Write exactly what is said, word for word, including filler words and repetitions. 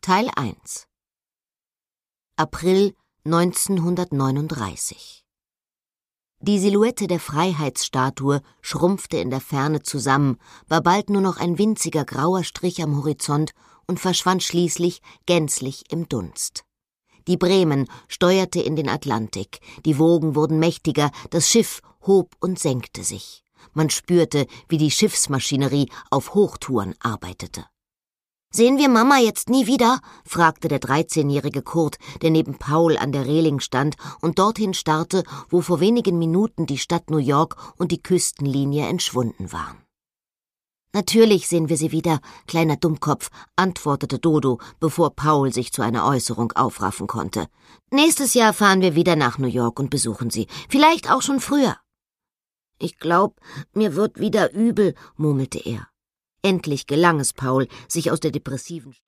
Teil eins. April neunzehnhundertneununddreißig. Die Silhouette der Freiheitsstatue schrumpfte in der Ferne zusammen, war bald nur noch ein winziger grauer Strich am Horizont und verschwand schließlich gänzlich im Dunst. Die Bremen steuerte in den Atlantik, die Wogen wurden mächtiger, das Schiff hob und senkte sich. Man spürte, wie die Schiffsmaschinerie auf Hochtouren arbeitete. »Sehen wir Mama jetzt nie wieder?« fragte der dreizehnjährige Kurt, der neben Paul an der Reling stand und dorthin starrte, wo vor wenigen Minuten die Stadt New York und die Küstenlinie entschwunden waren. »Natürlich sehen wir sie wieder, kleiner Dummkopf«, antwortete Dodo, bevor Paul sich zu einer Äußerung aufraffen konnte. »Nächstes Jahr fahren wir wieder nach New York und besuchen sie, vielleicht auch schon früher.« »Ich glaub, mir wird wieder übel«, murmelte er. Endlich gelang es Paul, sich aus der depressiven